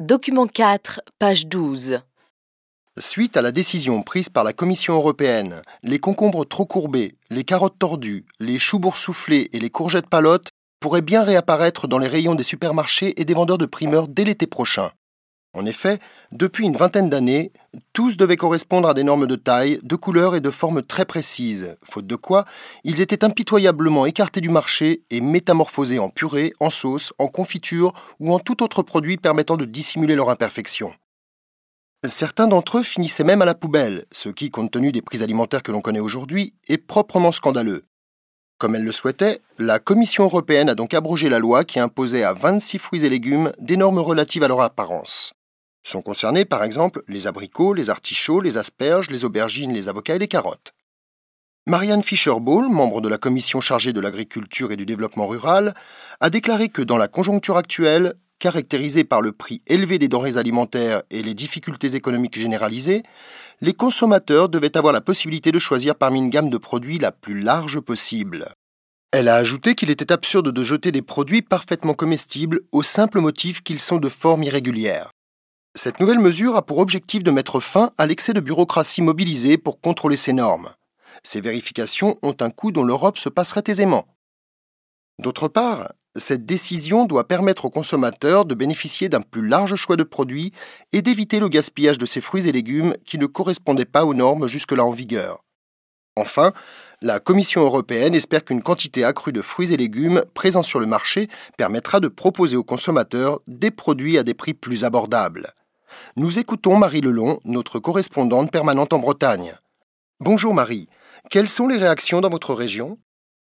Document 4, page 12. Suite à la décision prise par la Commission européenne, les concombres trop courbés, les carottes tordues, les choux boursouflés et les courgettes palottes pourraient bien réapparaître dans les rayons des supermarchés et des vendeurs de primeurs dès l'été prochain. En effet, depuis une vingtaine d'années, tous devaient correspondre à des normes de taille, de couleur et de forme très précises, faute de quoi, ils étaient impitoyablement écartés du marché et métamorphosés en purée, en sauce, en confiture ou en tout autre produit permettant de dissimuler leur imperfection. Certains d'entre eux finissaient même à la poubelle, ce qui, compte tenu des prix alimentaires que l'on connaît aujourd'hui, est proprement scandaleux. Comme elle le souhaitait, la Commission européenne a donc abrogé la loi qui imposait à 26 fruits et légumes des normes relatives à leur apparence. Sont concernés, par exemple, les abricots, les artichauts, les asperges, les aubergines, les avocats et les carottes. Marianne Fischer-Boel, membre de la commission chargée de l'agriculture et du développement rural, a déclaré que dans la conjoncture actuelle, caractérisée par le prix élevé des denrées alimentaires et les difficultés économiques généralisées, les consommateurs devaient avoir la possibilité de choisir parmi une gamme de produits la plus large possible. Elle a ajouté qu'il était absurde de jeter des produits parfaitement comestibles au simple motif qu'ils sont de forme irrégulière. Cette nouvelle mesure a pour objectif de mettre fin à l'excès de bureaucratie mobilisée pour contrôler ces normes. Ces vérifications ont un coût dont l'Europe se passerait aisément. D'autre part, cette décision doit permettre aux consommateurs de bénéficier d'un plus large choix de produits et d'éviter le gaspillage de ces fruits et légumes qui ne correspondaient pas aux normes jusque-là en vigueur. Enfin, la Commission européenne espère qu'une quantité accrue de fruits et légumes présents sur le marché permettra de proposer aux consommateurs des produits à des prix plus abordables. Nous écoutons Marie Lelon, notre correspondante permanente en Bretagne. Bonjour Marie, quelles sont les réactions dans votre région ?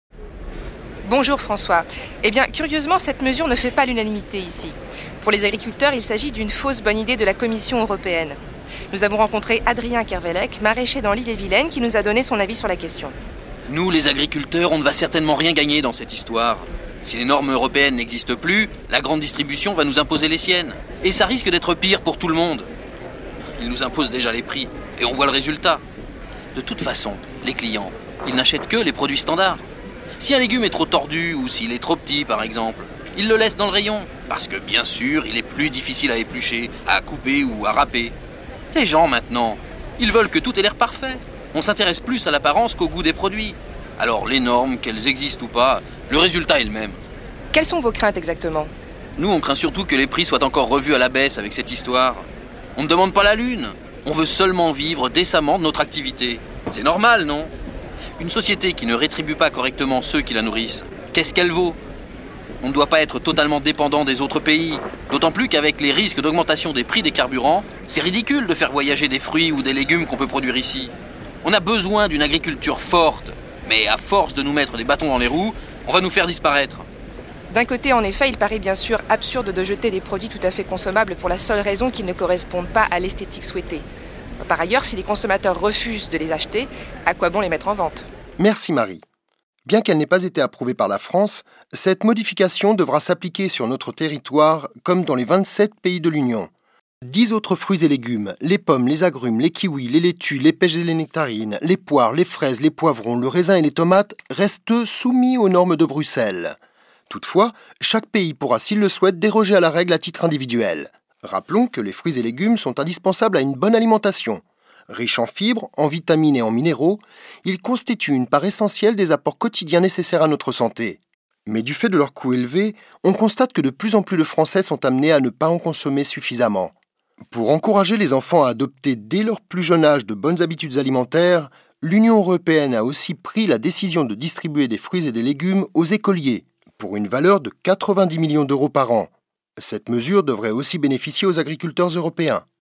Bonjour François. Eh bien, curieusement, cette mesure ne fait pas l'unanimité ici. Pour les agriculteurs, il s'agit d'une fausse bonne idée de la Commission européenne. Nous avons rencontré Adrien Kervelec, maraîcher dans l'Ille-et-Vilaine, qui nous a donné son avis sur la question. Nous, les agriculteurs, on ne va certainement rien gagner dans cette histoire. Si les normes européennes n'existent plus, la grande distribution va nous imposer les siennes. Et ça risque d'être pire pour tout le monde. Ils nous imposent déjà les prix, et on voit le résultat. De toute façon, les clients, ils n'achètent que les produits standards. Si un légume est trop tordu ou s'il est trop petit, par exemple, ils le laissent dans le rayon, parce que bien sûr, il est plus difficile à éplucher, à couper ou à râper. Les gens, maintenant, ils veulent que tout ait l'air parfait. On s'intéresse plus à l'apparence qu'au goût des produits. Alors, les normes, qu'elles existent ou pas, le résultat est le même. Quelles sont vos craintes exactement ? Nous, on craint surtout que les prix soient encore revus à la baisse avec cette histoire. On ne demande pas la lune. On veut seulement vivre décemment de notre activité. C'est normal, non ? Une société qui ne rétribue pas correctement ceux qui la nourrissent, qu'est-ce qu'elle vaut ? On ne doit pas être totalement dépendant des autres pays. D'autant plus qu'avec les risques d'augmentation des prix des carburants, c'est ridicule de faire voyager des fruits ou des légumes qu'on peut produire ici. On a besoin d'une agriculture forte, mais à force de nous mettre des bâtons dans les roues, on va nous faire disparaître. D'un côté, en effet, il paraît bien sûr absurde de jeter des produits tout à fait consommables pour la seule raison qu'ils ne correspondent pas à l'esthétique souhaitée. Par ailleurs, si les consommateurs refusent de les acheter, à quoi bon les mettre en vente ? Merci Marie. Bien qu'elle n'ait pas été approuvée par la France, cette modification devra s'appliquer sur notre territoire comme dans les 27 pays de l'Union. 10 autres fruits et légumes, les pommes, les agrumes, les kiwis, les laitues, les pêches et les nectarines, les poires, les fraises, les poivrons, le raisin et les tomates restent soumis aux normes de Bruxelles. Toutefois, chaque pays pourra, s'il le souhaite, déroger à la règle à titre individuel. Rappelons que les fruits et légumes sont indispensables à une bonne alimentation. Riches en fibres, en vitamines et en minéraux, ils constituent une part essentielle des apports quotidiens nécessaires à notre santé. Mais du fait de leur coût élevé, on constate que de plus en plus de Français sont amenés à ne pas en consommer suffisamment. Pour encourager les enfants à adopter dès leur plus jeune âge de bonnes habitudes alimentaires, l'Union européenne a aussi pris la décision de distribuer des fruits et des légumes aux écoliers, pour une valeur de 90 millions d'euros par an. Cette mesure devrait aussi bénéficier aux agriculteurs européens.